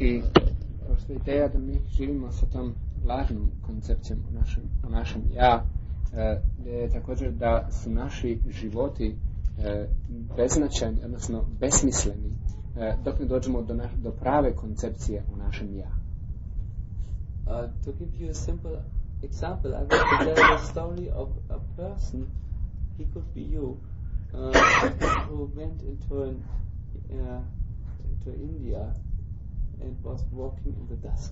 I prosto ideja da mi živimo sa tom lažnom koncepcijom o našem ja, je također da su naši životi beznačajni, odnosno besmisleni, dok ne dođemo do prave koncepcije o našem ja. To give you a simple example, I want to tell the story of a person, he could be you, who went into India and was walking in the dusk.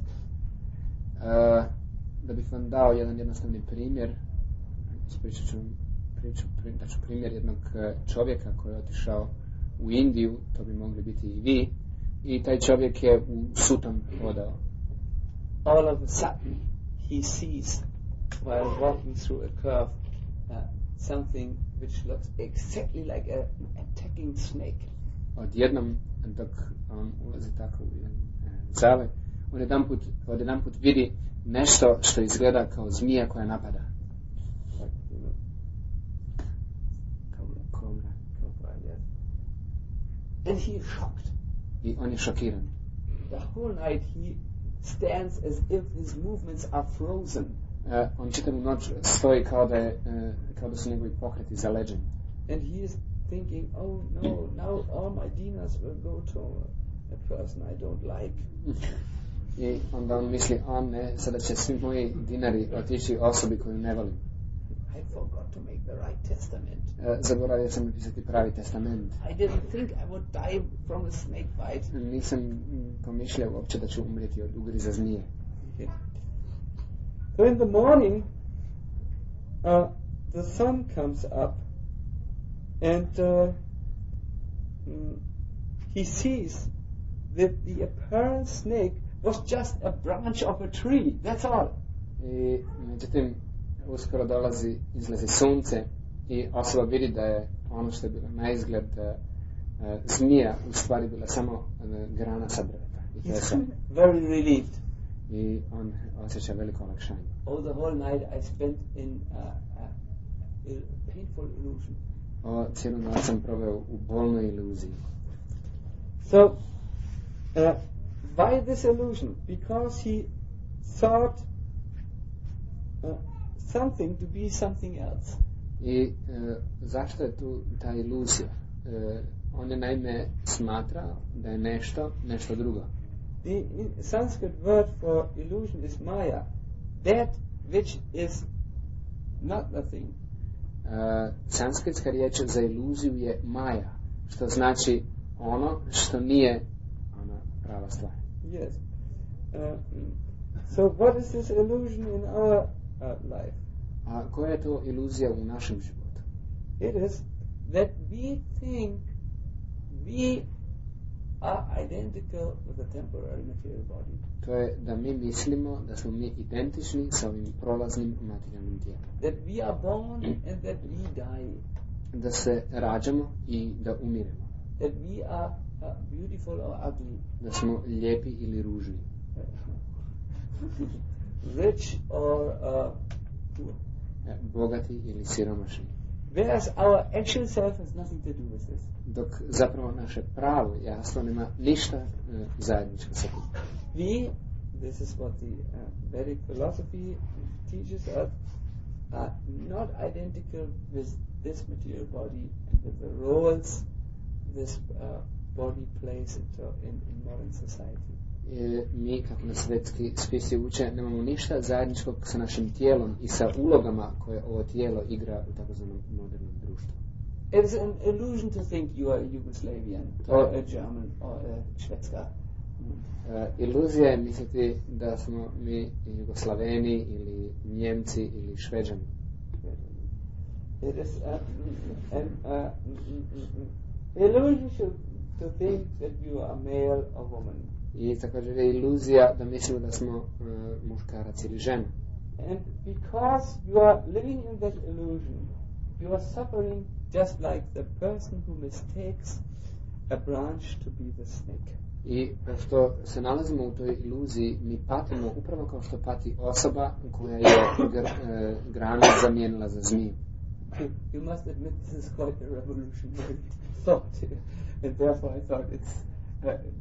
Da bih vam dao jedan jednostavni primjer, ispričat ću primjer jednog čovjeka koji je otišao u Indiju, to bi mogli biti i vi, i taj čovjek je u suton hodao. All of a sudden he sees, while walking through a curve, something which looks exactly like an attacking snake. Odjednom, dok on ulazi tako u jedan zale, on jedanput vidi nešto što izgleda kao zmija koja napada. And he is shocked. I on je šokiran. The whole night he stands as if his movements are frozen. On čitavu noć stoji kao da su njegovi pokreti zaleđeni. And he is thinking, oh no, now all my dinars will go to a person I don't like. I onda on misli, sada će svi moji dinari otići osobi koju ne volim. I forgot to make the right testament. Zaboravio sam napisati pravi testament. I didn't think I would die from a snake bite. Nisam pomišljao uopće da ću umrijeti od ugriza zmije. Okay. So in the morning, the sun comes up, and he sees that the apparent snake was just a branch of a tree. That's all. I međutim, uskoro izlazi sunce i osoba vidi da je ono što je bilo na izgled zmija u stvari bila samo grana sa drveta. He's very relieved. I on osjeća veliko olakšanje. Oh, the whole night I spent in a painful illusion. Cijelu noć sam proveo u bolnoj iluziji. So, why this illusion? Because he thought something to be something else. I zašto je tu ta iluzija? On je naime smatrao da je nešto drugo. The Sanskrit word for illusion is maya, that which is not the thing. Sanskritska riječ za iluziju je maja, što znači ono što nije ona prava stvar. Yes. So what is this illusion in our life? A koja je to iluzija u našem životu? It is that we think we are identical with a temporary material body. To je da mi mislimo da smo mi identični sa ovim prolaznim materijalnim tijelom. That we are born and that we die. Da se rađamo i da umiremo. That we are beautiful or ugly. Da smo lijepi ili ružni. Rich or poor. Bogati ili siromašni. Whereas our actual self has nothing to do with this. Dok zapravo naše pravo jasno nema ništa zajedničko sa tim. We, this is what the Vedic philosophy teaches us, are not identical with this material body and with the roles this body plays in modern society. Mi, kako nas svetski spisi uče, nemamo ništa zajedničkog sa našim tijelom i sa ulogama koje ovo tijelo igra u takozvanom modernom društvu. It is an illusion to think you are a Yugoslavian or a German or a Švedska. Iluzija je misliti da smo mi Jugoslaveni ili Njemci ili Šveđani. It is an illusion to think that you are male or woman. I također je iluzija da mislimo da smo muškarac ili žena. And because you are living in that illusion, you are suffering just like the person who mistakes a branch to be the snake. I pošto se nalazimo u toj iluziji, mi patimo upravo kao što pati osoba koja je granu zamijenila za zmiju. You must admit this is quite a revolutionary thought, and therefore I thought it's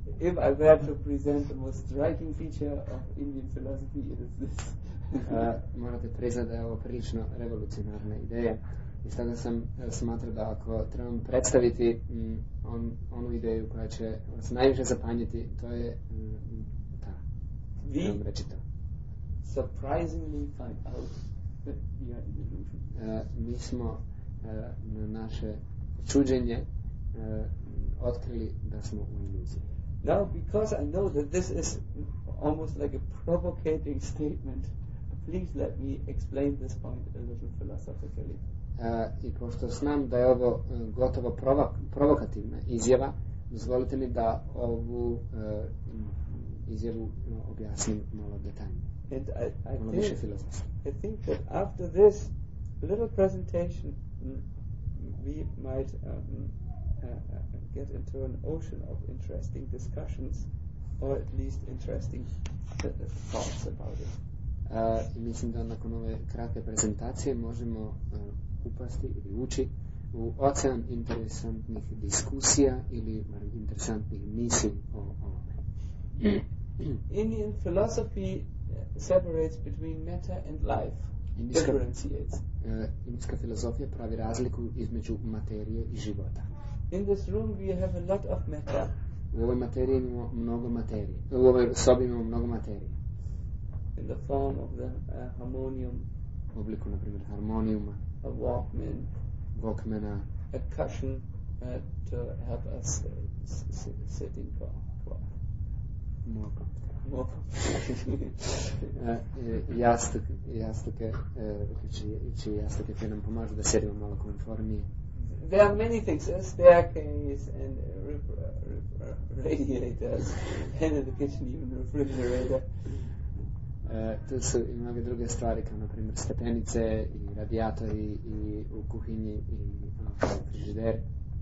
if I were to present the most striking feature of Indian philosophy, it is this. Morate priznati da je ovo prilično revolucionarna ideja. I stoga sam smatrao da ako trebam predstaviti onu ideju koja će vas najviše zapanjiti, to je ta. We surprisingly find out that we are in illusion. Mi smo na naše čuđenje otkrili da smo u iluziji. Now, because I know that this is almost like a provocating statement, please let me explain this point a little philosophically. I pošto znam da je ovo gotovo provokativna izjava, dozvolite mi da ovu izjavu objasnim malo detaljnije. And I think that after this little presentation, we might get into an ocean of interesting discussions, or at least interesting thoughts about it. I mislim da nakon ove kratke prezentacije možemo upasti ili ući u ocean interesantnih diskusija ili interesantnih misli o ovome. Indian philosophy separates between matter and life. Differentiates. Indijska filozofija pravi razliku između materije i života. In this room we have a lot of matter. U ovoj materiji imamo mnogo materije. U ovoj sobi imamo mnogo materije. In the form of the harmonium. U obliku, na primjer, harmonijuma. A Walkmana. A cushion to help us sitting for more. Jastuke koje nam pomažu da sjedimo malo komfornije. There are many things, a staircase and radiators, and in the kitchen even refrigerator. Tu su i mnoge druge stvari, kao na primjer stepenice i radijatori i u kuhinji i frižider.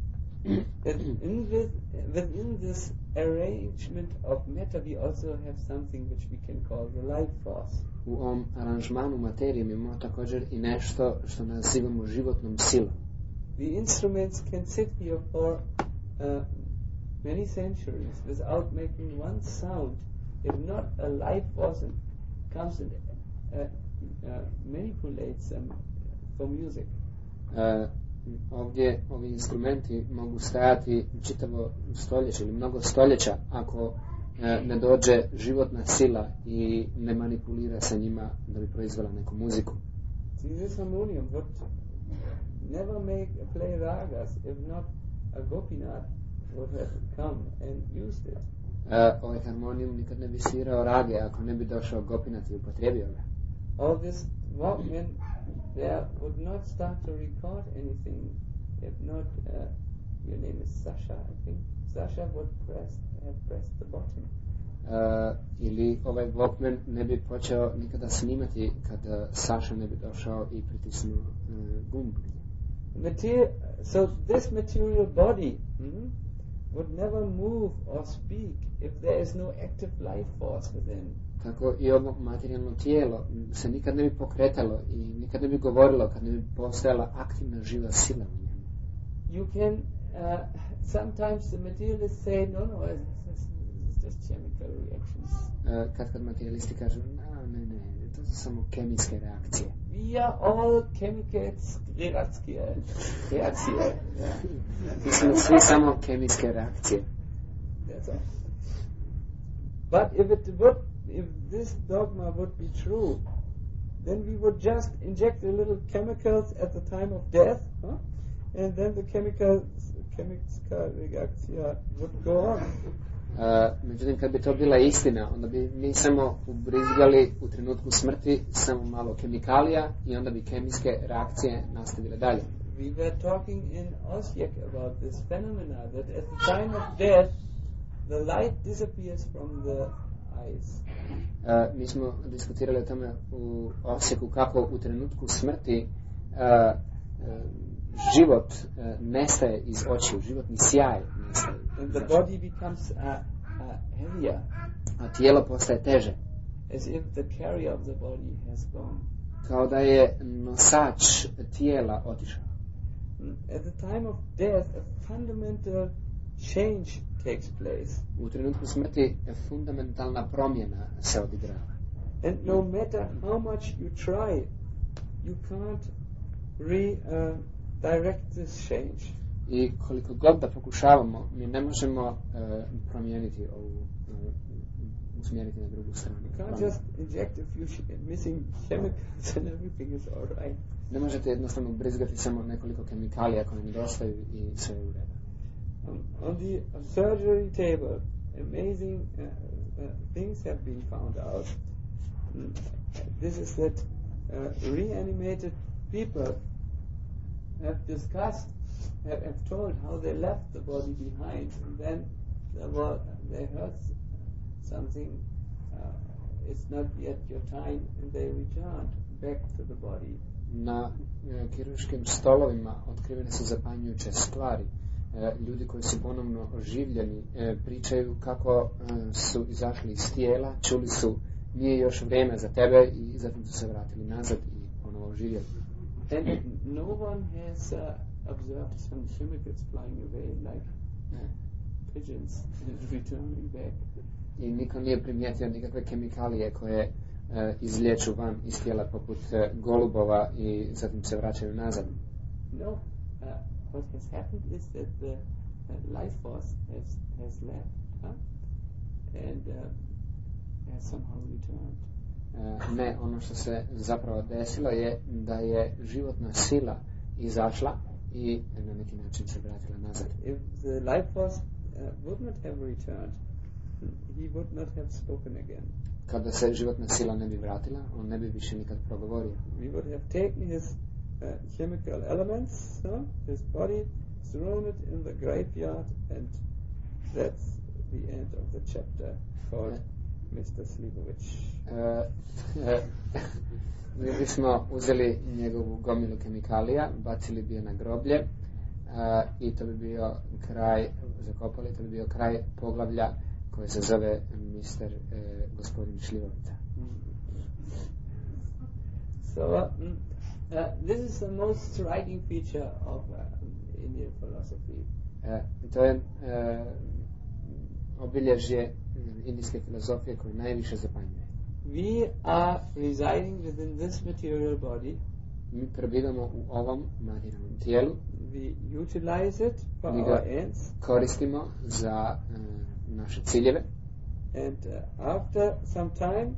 Within this arrangement of matter we also have something which we can call the life force. U ovom aranžmanu materije mi imamo također i nešto što nazivamo životnom silom. The instruments can sit here for many centuries without making one sound if not a life force comes and manipulates them for music. Ovdje ovi instrumenti mogu stajati čitavo stoljeće ili mnogo stoljeća ako ne dođe životna sila i ne manipulira sa njima da bi proizvela neku muziku. This harmonium would never play ragas if not a Gopinath would have come and used it. Ovaj harmonijum nikad ne bi svirao rage ako ne bi došao Gopinath i upotrijebio ga. All this Walkman there would not start to record anything if not your name is Sasha, I think. Sasha would have pressed the button. Ili ovaj Walkman ne bi počeo nikada snimati kada Sasha ne bi došao i pritisnuo gumb. So this material body would never move or speak if there is no active life force within. Tako i ovo materijalno tijelo se nikad ne bi pokretalo i nikad ne bi govorilo kad ne bi postojala aktivna živa sila u njemu. You can sometimes the materialists say no, it's just chemical reactions. Kad materialisti kažu ne, to su samo kemijske reakcije. We are all chemicals reakcije. Mi smo svi samo kemijske reakcije. That's all. But if this dogma would be true, then we would just inject a little chemicals at the time of death, and then the chemical reaction would go on. Međutim, kad bi to bila istina, onda bi mi samo ubrizgali u trenutku smrti samo malo kemikalija i onda bi kemijske reakcije nastavile dalje. We were talking in Osijek about this phenomena that at the time of death the light disappears from the eyes. Mi smo diskutirali o tome u Osijeku kako u trenutku smrti život nestaje iz očiju, životni sjaj nestaje. And the body becomes heavier. A tijelo postaje teže. As if the carrier of the body has gone. Kao da je nosač tijela otišao. At the time of death, a fundamental change takes place. U trenutku smrti fundamentalna promjena se odigrava. And no matter how much you try, you can't direct this change. I koliko god da pokušavamo, mi ne možemo promijeniti ovu, usmjeriti na drugu stranu. You can't just inject a few missing chemicals and everything is all right. Ne možete jednostavno brizgati samo nekoliko kemikalija koje nedostaju i sve je u redu. On the surgery table, amazing things have been found out. This is that reanimated people have discussed, have told how they left the body behind, and then they heard something, it's not yet your time, and they returned back to the body. Na kirurškim stolovima otkrivene su zapanjujuće stvari. Ljudi koji su ponovno oživljeni pričaju kako su izašli iz tijela, čuli su nije još vrijeme za tebe i zatim su se vratili nazad i ponovo oživjeli. And no one has observed some chemicals flying away like pigeons and returning back. I niko nije primijetio nikakve kemikalije koje izlječu van iz tijela poput golubova i zatim se vraćaju nazad. No, what has happened is that the life force has left and has somehow returned. Ne, ono što se zapravo desilo je da je životna sila izašla i na neki način se vratila nazad. If the life force would not have returned, he would not have spoken again. Kada se životna sila ne bi vratila, on ne bi više nikad progovorio. We would have taken his chemical elements, his body, thrown it in the graveyard, and that's the end of the chapter called Mr. Slivović. Mi bismo uzeli njegovu gomilu kemikalija, bacili bi je na groblje i to bi bio kraj, zakopali, to bi bio kraj poglavlja koje se zove gospodin Šljivovica. So this is the most striking feature of Indian philosophy. To je obilježje indijske filozofije koje najviše zapanjuje. We are residing within this material body. Mi prebivamo u ovom materijalnom tijelu. We utilize it for our ends. Koristimo za naše ciljeve. And after some time,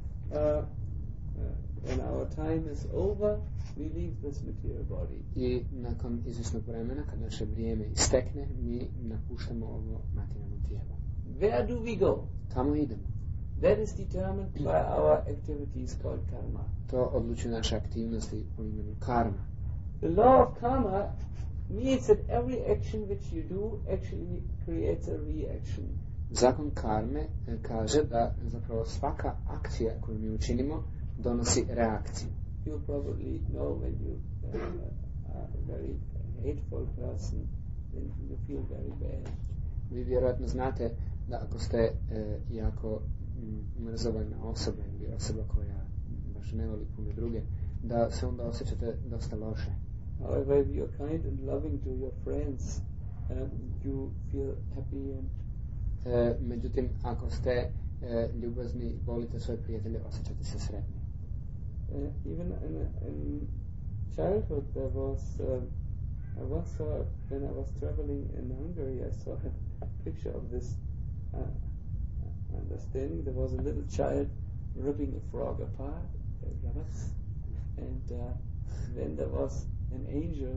when our time is over, we leave this material body. I nakon izvjesnog vremena, kad naše vrijeme istekne, mi napuštamo ovo materijalno tijelo. Where do we go? Kamo idemo? That is determined by our activities called karma. To odlučuje naše aktivnosti po imenu karma. The law of karma means that every action which you do actually creates a reaction. Zakon karme kaže da zapravo svaka akcija koju mi učinimo donosi reakciju. You probably know when you are a very hateful person, then you feel very bad. Vi vjerojatno znate da ako ste jako mrzovana osoba ili osoba koja baš ne voli puno druge, da se onda osjećate dosta loše. However, if you are kind and loving to your friends, you feel happy and međutim, ako ste ljubazni i volite svoje prijatelje, osjećate se sretni. Even in childhood, there was I once saw when I was traveling in Hungary, I saw a picture of this understanding. There was a little child ripping a frog apart, and then there was an angel.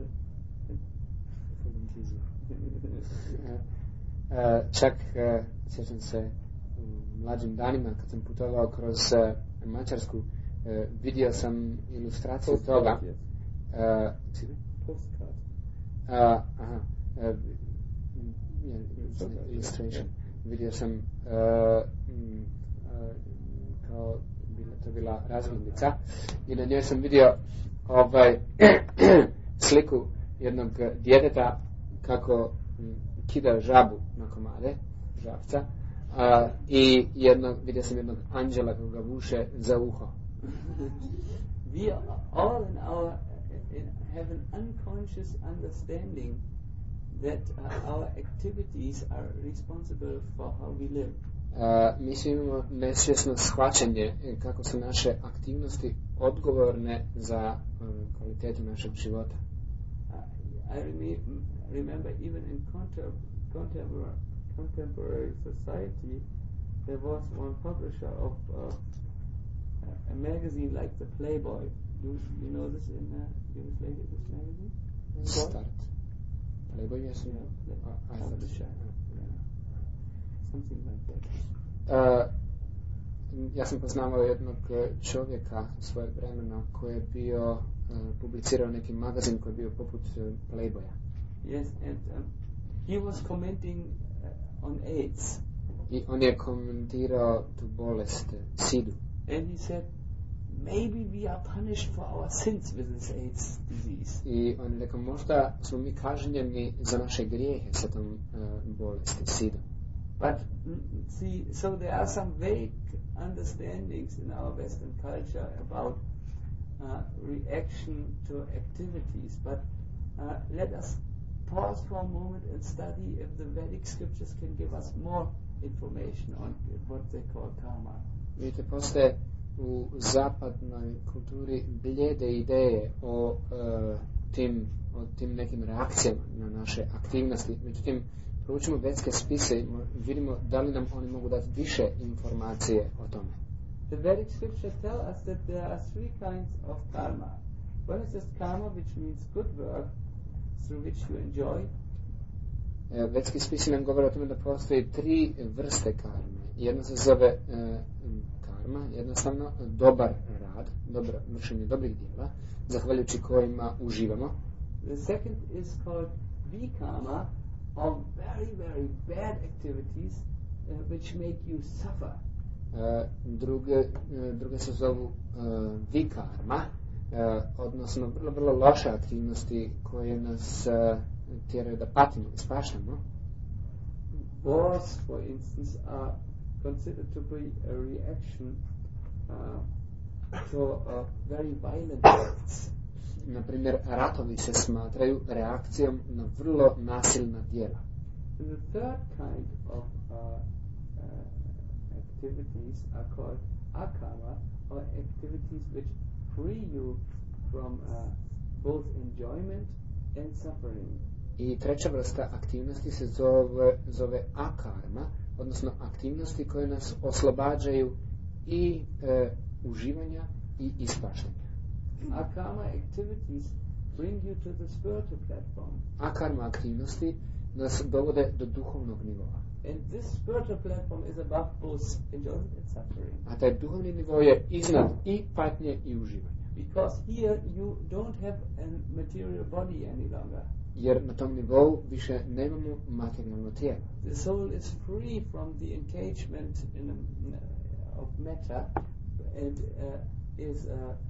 Čak sjećam se u mlađim danima kad sam putovao kroz Mađarsku, vidio sam ilustraciju toga. Postcard. Illustration. Vidio sam kao to bila razglednica i na njoj sam vidio sliku jednog djeteta kako kida žabu na komade žabca i vidio sam jednog anđela kako ga vuše za uho. We all have an unconscious understanding that our activities are responsible for how we live. Mi svi imamo nesvjesno shvaćanje kako su naše aktivnosti odgovorne za kvalitetu našeg života. I remember even in contemporary society there was one publisher of a magazine like the Playboy. Do you know this in Yugoslavia, this magazine? Start. Playboy, yes. Something like that. Ja sam poznavao jednog čovjeka svojeg vremena koji je bio publicirao neki magazin koji je bio poput Playboya. Yes, and he was commenting on AIDS. I on je komentirao tu bolest, SIDU. And he said, maybe we are punished for our sins with this AIDS disease. I on je rekao, možda smo mi kažnjeni za naše grijehe sa tom bolesti, SIDU. But see, so there are some vague understandings in our Western culture about reaction to activities. But let us pause for a moment and study if the Vedic scriptures can give us more information on what they call karma. Vidite, postoje u zapadnoj kulturi blijede ideje o tim nekim reakcijama na naše aktivnosti. Međutim, proučimo vedske spise i vidimo da li nam oni mogu dati više informacije o tome. The Vedic scriptures tell us that there are three kinds of karma. One is just karma, which means good work through which you enjoy. Vedski spisi nam govore o tome da postoji tri vrste karme. Jedna se zove karma, jednostavno dobar rad, vršenje dobrih djela, zahvaljujući kojima uživamo. The second is called vikarma, of very, very bad activities which make you suffer. Druge se zovu vikarma, odnosno vrlo, vrlo loše aktivnosti koje nas tjeraju da patimo, ispaštamo. Wars, for instance, are considered to be a reaction to very violent acts. Na primjer, ratovi se smatraju reakcijom na vrlo nasilna djela. The third kind of activities are called akarma, or activities which free you from both enjoyment and suffering. I treća vrsta aktivnosti se zove akarma, odnosno aktivnosti koje nas oslobađaju i uživanja i ispaštanja. Akarma activities bring you to the spiritual platform. Akarma aktivnosti nas dovode do duhovnog nivoa. And this spiritual platform is above both enjoyment and suffering. A taj duhovni nivo je iznad i patnje i uživanja. Because here you don't have a material body any longer. Jer na tom nivou više nemamo materijalno tijelo. The soul is free from the engagement of matter and is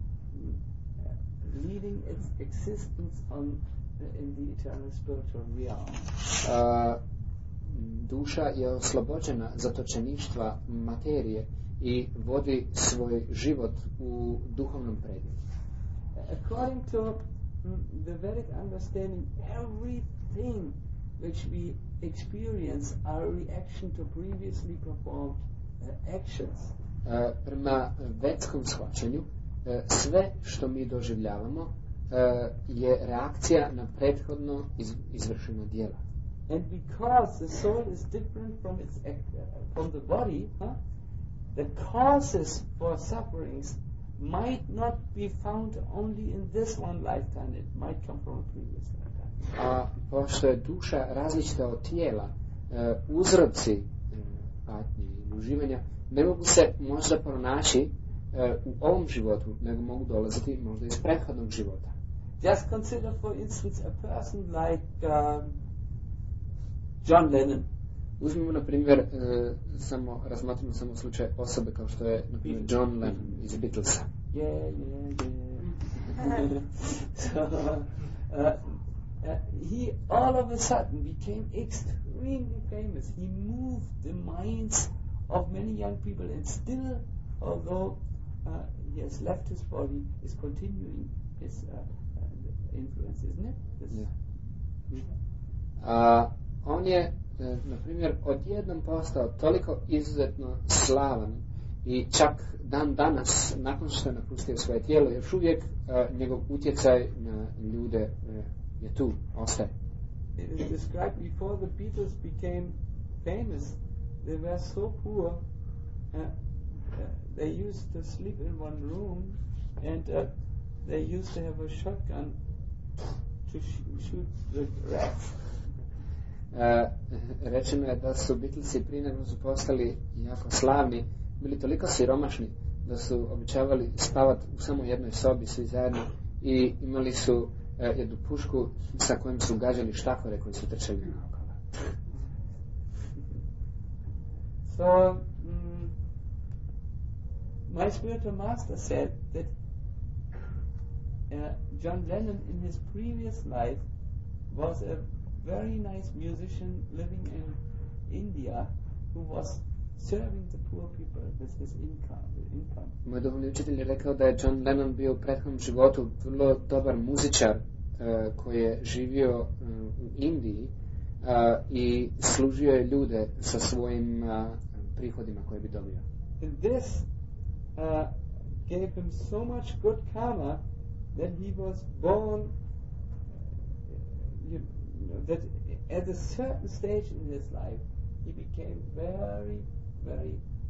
leading its existence in the eternal spiritual realm. Duša je oslobođena zatočeništva materije i vodi svoj život u duhovnom predmetu. According to the Vedic understanding, everything which we experience are a reaction to previously performed actions. Prema vedskom shvaćanju, sve što mi doživljavamo je reakcija na prethodno izvršeno djela. And because the soul is different from the body, the causes for sufferings might not be found only in this one lifetime. It might come from a previous lifetime. A pošto je duša različita od tijela, uzroci patnje i uživanja ne mogu se možda pronaći u ovom životu, nego mogu dolaziti možda iz prethodnog života. Just consider, for instance, a person like John Lennon. Uzmimo, na primjer, razmatrimo samo slučaj osobe kao što je, na primjer, John Lennon iz Beatlesa. Yeah. So, he all of a sudden became extremely famous. He moved the minds of many young people, and still, although he has left his body, is continuing his influence, isn't it? On je, na primjer, odjednom postao toliko izuzetno slavan i čak dan danas, nakon što je napustio svoje tijelo, još uvijek njegov utjecaj na ljude je tu, ostaje. It is described before the Beatles became famous, they were so poor, they used to sleep in one room and they used to have a shotgun to shoot the rats. Rečeno je da su Beatlesi prije nego su postali jako slavni, bili toliko siromašni da su običavali spavati u samo jednoj sobi svi zajedno i imali su jednu pušku sa kojom su gađali štakore koji su trčali naokolo. So, my spiritual master said that John Lennon in his previous life was a very nice musician living in India who was serving the poor people with his income. Moj duhovni učitelj je rekao da je John Lennon bio u prethodnom životu vrlo dobar muzičar koji je živio u Indiji i služio je ljude sa svojim prihodima koje bi dobio. And this gave him so much good karma that he was born, that at a certain stage in his life he became very, very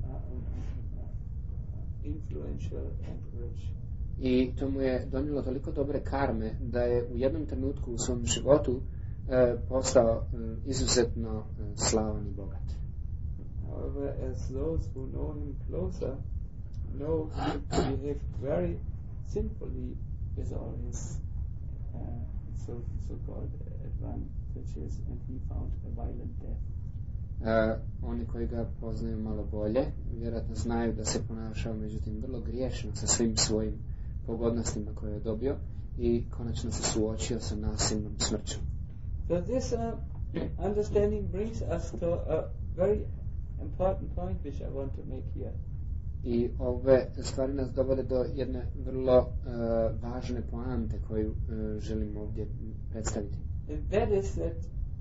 influential and rich. I to mu je donijelo toliko dobre karme da je u jednom trenutku u svom životu postao izuzetno slavan i bogat. However, as those who know him closer know he behaved very sinfully with all his so-called advantages, and he found a violent death. Oni koji ga poznaju malo bolje vjerojatno znaju da se ponašao međutim vrlo griješno sa svim svojim pogodnostima koje je dobio i konačno se suočio sa nasilnom smrću. So this understanding brings us to a very important point which I want to make here. I ove stvari nas dovode do jedne vrlo važne poante koju želim ovdje predstaviti. And that is that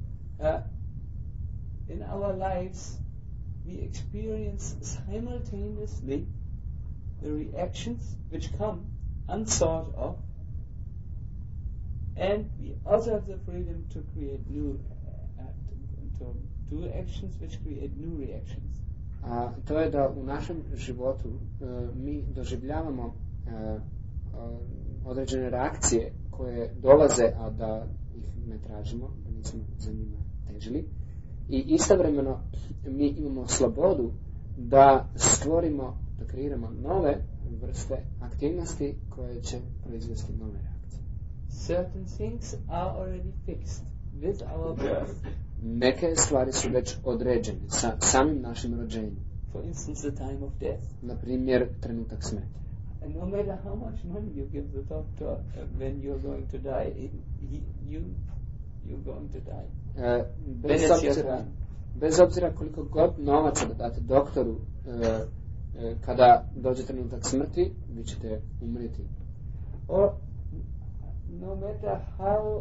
in our lives we experience simultaneously the reactions which come unthought of, and we also have the freedom to create new to do actions which create new reactions. A to je da u našem životu mi doživljavamo određene reakcije koje dolaze, a da ih ne tražimo, da nismo za njima težili. I istovremeno mi imamo slobodu da stvorimo, da kreiramo nove vrste aktivnosti koje će proizvesti nove reakcije. Certain things are already fixed with our birth. Neke stvari su već određene sa samim našim rođenjem. For instance, the time of death. Na primjer, trenutak smrti. And no matter how much money you give the doctor when you're going to die, you're going to die. Bez obzira koliko god novaca da date doktoru, kada dođe trenutak smrti, vi ćete umriti. Or no matter how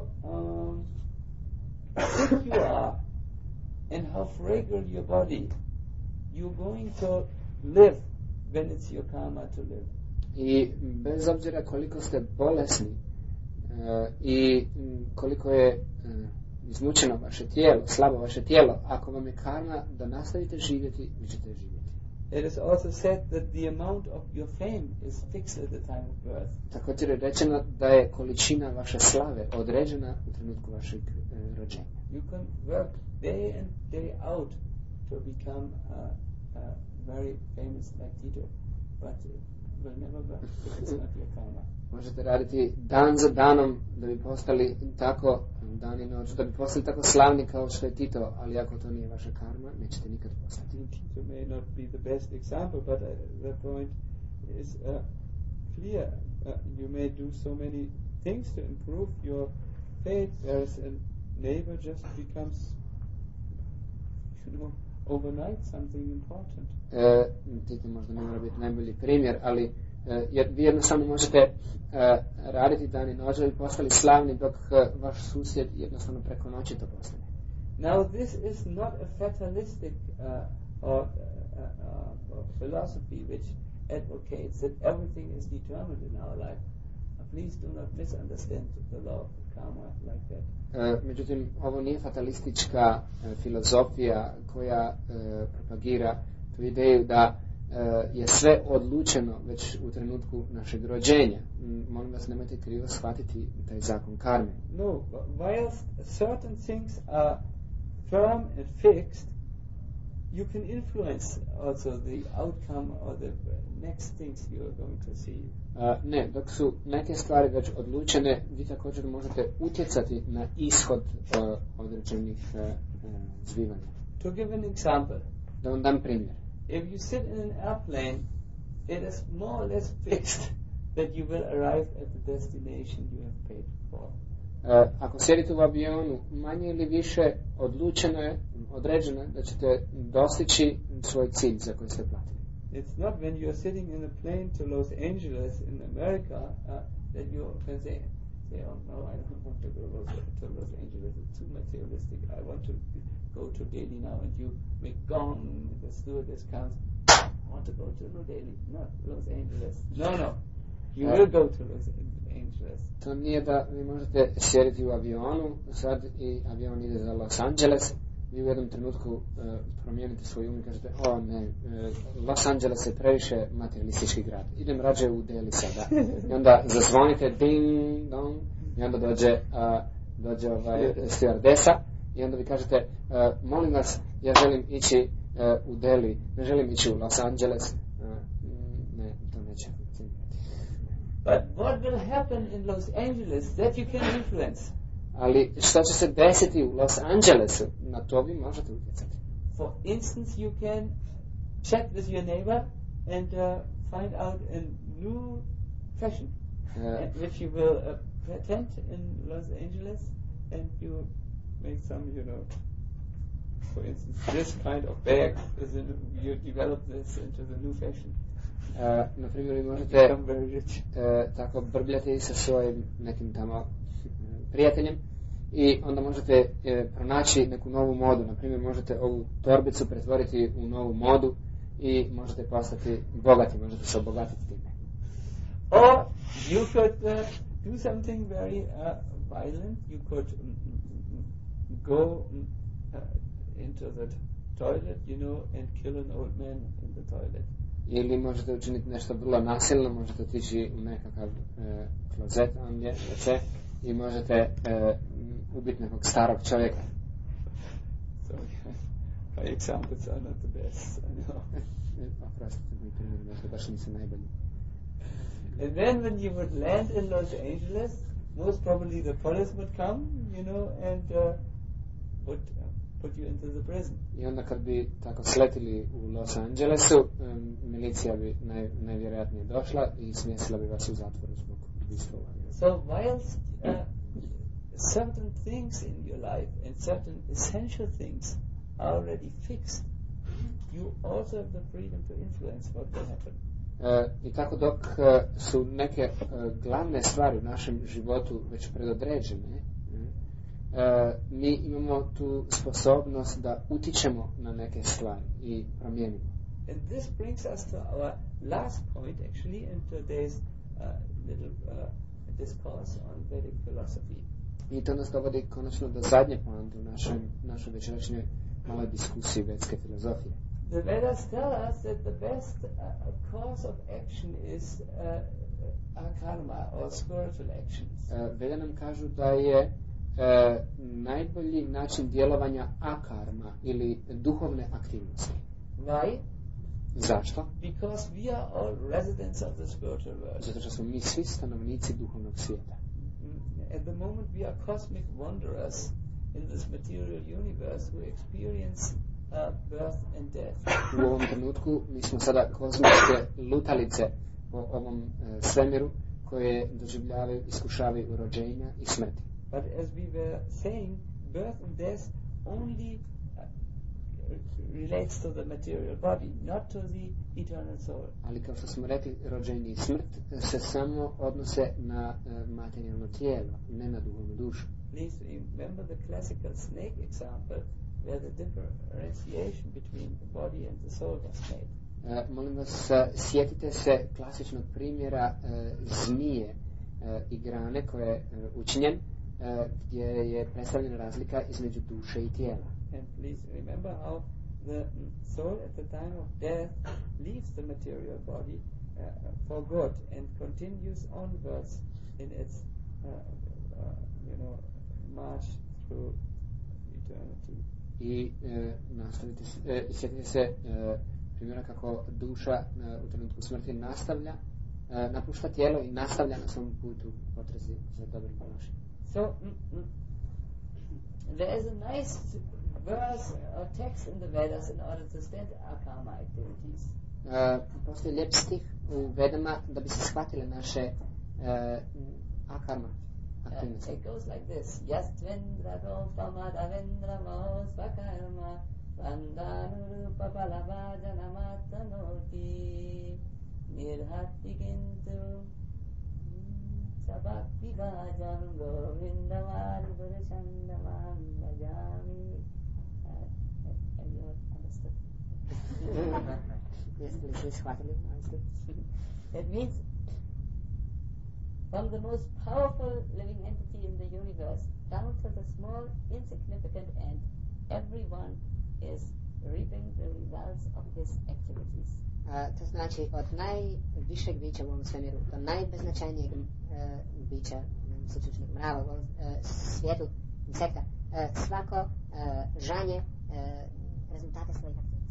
sick you are and how fragile your body, you're going to live when it's your karma to live. I bez obzira koliko ste bolesni i koliko je izmučeno vaše tijelo, slabo vaše tijelo, ako vam je karma da nastavite živjeti, vi ćete živjeti. It is also said that the amount of your fame is fixed at the time of birth. Također je rečeno da je količina vaše slave određena u trenutku vašeg rođenja. You can work day and day out to become very famous like Tito, but it will never work if it's not your karma. Možete raditi dan za danom da bi postali tako, dan i noć, da bi postali tako slavni kao što je Tito, ali ako to nije vaša karma, nećete nikad postati. Tito may not be the best example, but the point is clear. You may do so many things to improve your faith, whereas a neighbor just becomes, overnight something important. Tito možda ne mora biti najbolji primjer, ali vi jednostavno možete raditi dan i noć da bi postali slavni, dok vaš susjed jednostavno preko noći to postane. Now this is not a fatalistic or philosophy which advocates that everything is determined in our life. Please do not misunderstand the law of karma like that. Međutim, ovo nije fatalistička filozofija koja propagira tu ideju da je sve odlučeno već u trenutku našeg rođenja. Molim vas, nemojte krivo shvatiti taj zakon karme. No, whilst certain things are firm and fixed, you can influence also the outcome or the next things you are going to see. Ne, dok su neke stvari već odlučene, vi također možete utjecati na ishod određenih zbivanja. To give an example, Da vam dam primjer. if you sit in an airplane, it is more or less fixed that you will arrive at the destination you have paid for. Ako sjedite u avionu, manje ili više odlučeno je, određeno je da ćete dostići svoj cilj za koji ste platili. It's not when you are sitting in a plane to Los Angeles in America that you can say, oh no, I don't want to go to Los Angeles, it's too materialistic, I want to go to Delhi now, and you make gong, the stewardess comes, I want to go to Delhi, not Los Angeles. No, you will go to Los Angeles. To nije da vi možete sjediti u avionu, sad i avion ide za Los Angeles, vi u jednom trenutku promijenite svoj um i kažete, Los Angeles je previše materialistički grad, idem rađe u Delhi sada. I onda zazvonite ding dong i onda dođe stewardesa i onda vi kažete, molim vas, ja želim ići u Delhi, ne želim ići u Los Angeles. Ne, to neće funkcionirati. But what will happen in Los Angeles that you can influence? Ali što će se desiti u Los Angelesu, na to vi možete utjecati. For instance, you can chat with your neighbor and find out a new fashion which you will patent in Los Angeles, and you make some, for instance, this kind of bag, you develop this into the new fashion. Na primjer, vi možete tako brbljati sa svojim nekim tamo prijateljem i onda možete pronaći neku novu modu. Na primjer, možete ovu torbicu pretvoriti u novu modu i možete postati bogati, možete se obogatiti time. Or you could do something very violent. You could go into the toilet, and kill an old man in the toilet. Ili možete učiniti nešto vrlo nasilno, možete otići u nekakav klozet i možete ubiti nekog starog čovjeka. So, my examples are not the best, I know. Oprostite, mi primjeri možda baš nisu najbolji. And then when you would land in Los Angeles, most probably the police would come, and would put you into the prison. I onda kad bi tako sletili u Los Angelesu, milicija bi najvjerojatnije došla i smjestila bi vas u zatvoru zbog ubistva. So whilst certain things in your life and certain essential things are already fixed, you also have the freedom to influence what will happen. I tako dok su neke glavne stvari u našem životu već predodređene, mi imamo tu sposobnost da utičemo na neke stvari i promijenimo. And this brings us to our last point actually in today's little discourse on Vedic philosophy. I to nas dovodi konačno do zadnje poante u našoj večerašnjoj maloj diskusiji vedske filozofije. The Vedas tell us that the best course of action is akarma or spiritual actions. Veda nam kažu da je najbolji način djelovanja akarma ili duhovne aktivnosti. Why? Zašto? Because we are all residents of the spiritual world. Zato što smo mi svi stanovnici duhovnog svijeta. At the moment we are cosmic wanderers in this material universe who experience birth and death. U ovom trenutku mi smo sada kozmičke lutalice po ovom svemiru koje doživljavaju, iskušavaju rođenja i smrti. But as we were saying, birth and death only relates to the material body, not to the eternal soul. Ali kao što smo rekli, rođenje i smrt se samo odnose na materijalno tijelo, ne na duhovnu dušu. please remember the classical snake example where the differentiation between the body and the soul was made. Molim vas, sjetite se klasičnog primjera zmije i grane koje je učinjen, gdje je predstavljena razlika između duše i tijela. And please remember how the soul at the time of death leaves the material body for good and continues onwards in its march through eternity. I sjetite se primjera kako duša u trenutku smrti napušta tijelo i nastavlja na svom putu potrazi za dobrim ponašanjem. So there is a nice verse or text in the Vedas in order to stand our karma activities. Postoji lijep stih u Vedama da bi se shvatile naše akarma aktivnosti. It goes like this: Yastvendra gopama davendra mo svakarma vandanurupa palavajanamattanoti nirhati gintu sabakti vajan govindavari varashandamam bhajami. Have you understood? Yes, please, shvatili. It means from the most powerful living entity in the universe down to the small, insignificant ant, everyone is reaping the results of his activities. To znači od najvišeg bića u ovom svemiru do najbeznačajnijeg bića, sličnog mrava u ovom svijetu, insekta, svako žanje rezultate svojih aktivnosti.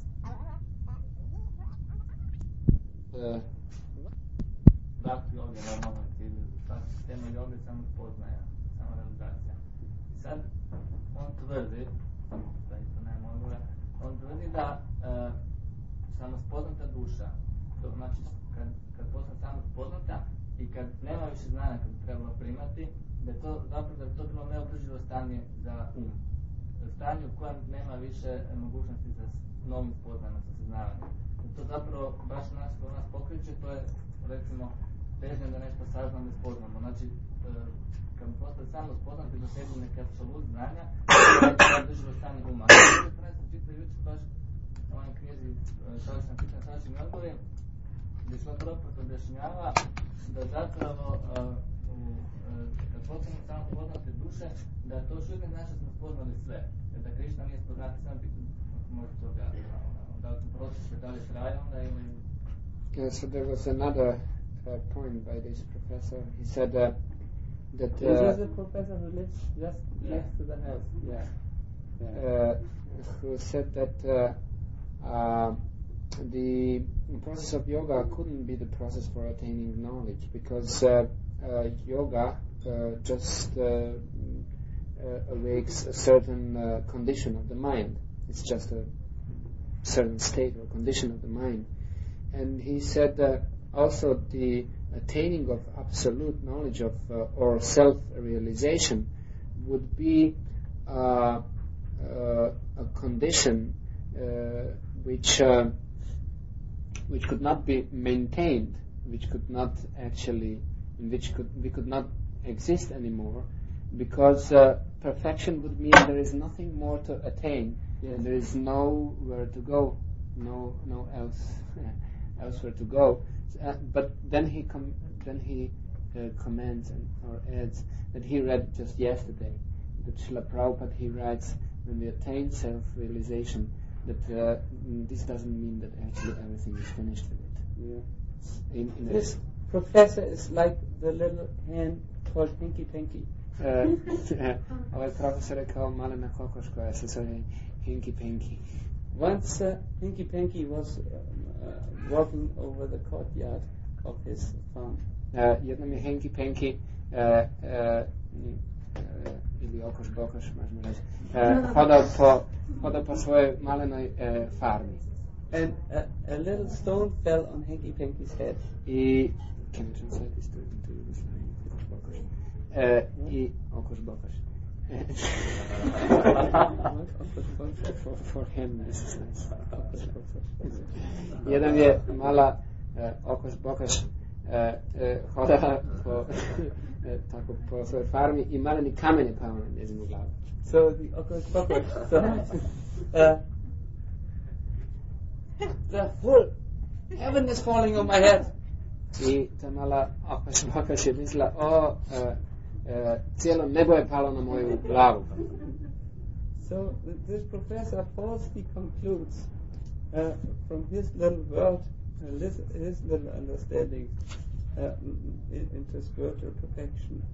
Bhakti yoga je normalno cilj, tema yoga je samo spoznaja, samo realizacija. I sad on tvrdi, da isto nema odgovora, on tvrdi da samospoznata duša, to znači kad postane samospoznata i kad nema više znanja kad bi trebalo primati, da je to zapravo da bi to bilo neodrživo stanje za stanje u kojem nema više mogućnosti za novim spoznajama, za saznavanjem. To zapravo baš nas pokreće, to je recimo težnje da nešto saznamo i spoznamo. Znači, kad bi postali samo spoznati do sebi neke apsolut znanja, to je održivo stanje uma. To sam čitao jučer baš u ovoj knjizi Savršeno pitanje savršeni odgovori, gdje Šrila Prabhupada objašnjava da zapravo kad postanemo samo spoznate duše, da to još uvijek ne znači da smo spoznali sve. Jer da Krišna nije spoznati samo pitanje, može to objaviti. So there was another point by this professor. He said that This is the professor who lives just next to the house. Who said that the process of yoga couldn't be the process for attaining knowledge, because yoga just awakes a certain condition of the mind. It's just a certain state or condition of the mind. And he said that also the attaining of absolute knowledge of or self-realization would be a condition which could not be maintained, which could not actually, in which we could not exist anymore, because perfection would mean there is nothing more to attain. Yes. And there is nowhere to go, no elsewhere to go. But then he comments or adds that he read just yesterday that Srila Prabhupada, he writes, when we attain self-realization, that this doesn't mean that actually everything is finished with it. Yeah. This professor is like the little hand called Hinky Pinky. Ovaj profesor je kao malena kokoš koja se zove Hinky Pinky. Once Hinky Pinky was walking over the courtyard of his farm. Jednom je Hinky Pinky ili okoš bokoš, možemo reći, hodao po svojoj malenoj farmi. And a little stone fell on Hinky Pinky's head. I can you translate this to Yugoslavian? I okoš bokoš. For him this is nice. Jedan je mala okoš bokoš hodala tako po svojoj farmi i maleni kamen je pao na njezinu glavu. So the occurs purpose. The whole heaven is falling on my head. I ta mala okaš je mislila, cijelo nebo je palo na moju glavu. So this professor falsely concludes from his little world, his little understanding into spiritual perfection.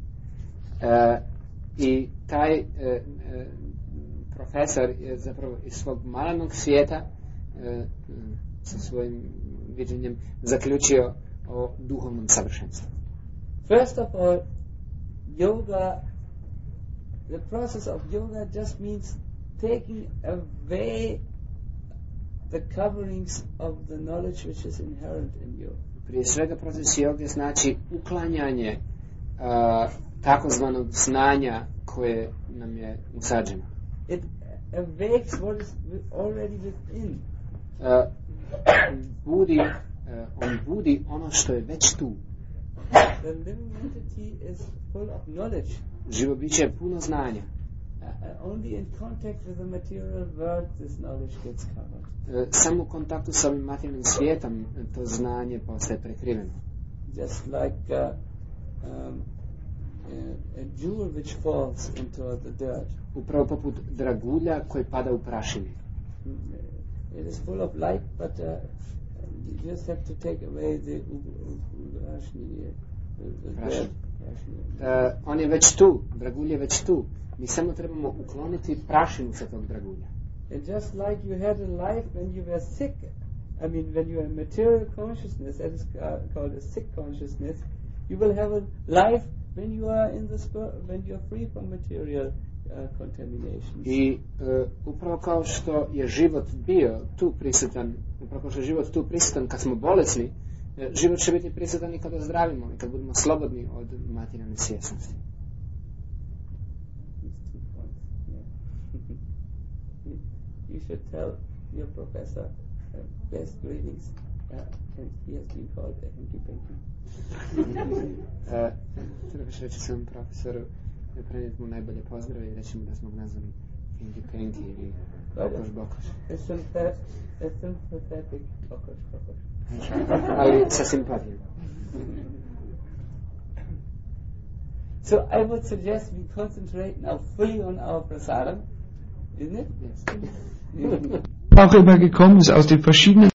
I taj profesor je zapravo iz svog malenog svijeta sa svojim viđenjem zaključio o duhovnom savršenstvu. First of all, yoga, the process of yoga just means taking away the coverings of the knowledge which is inherent in you. Prije svega proces joge znači uklanjanje takozvanog znanja koje nam je usađeno. It awakes what is already within. On budi ono što je već tu. The living entity is full of knowledge. Živo biće je puno znanja. Only in contact with the material world this knowledge gets covered. Samo u kontaktu s ovim materijalnim svijetom to znanje postaje prekriveno. Just like a jewel which falls into the dirt. Upravo poput dragulja koji pada u prašini. It is full of light, but you just have to take away the on je već tu, dragulj je već tu. Mi samo trebamo ukloniti prašinu sa tog dragulja. And just like you had a life when you were sick, I mean when you are material consciousness, that is called a sick consciousness, you will have a life when you are in the when you are free from material contaminations. I upravo kao što je život bio tu prisutan, upravo kao što je život tu prisutan kad smo bolesni, život će biti prisutan i kad ozdravimo i kad budemo slobodni od materijalne svjesnosti. You should tell your professor best greetings, and he has been called a hanky-panky. Trebaš reći svom profesoru, prenijeti mu najbolje pozdrave i reći mu da smo ga nazvali hanky-panky ili bokoš. A sympathetic bokoš. Ali sa simpatijom. So I would suggest we concentrate now fully on our prasadam, isn't it? Yes. Auch immer gekommen ist aus den verschiedenen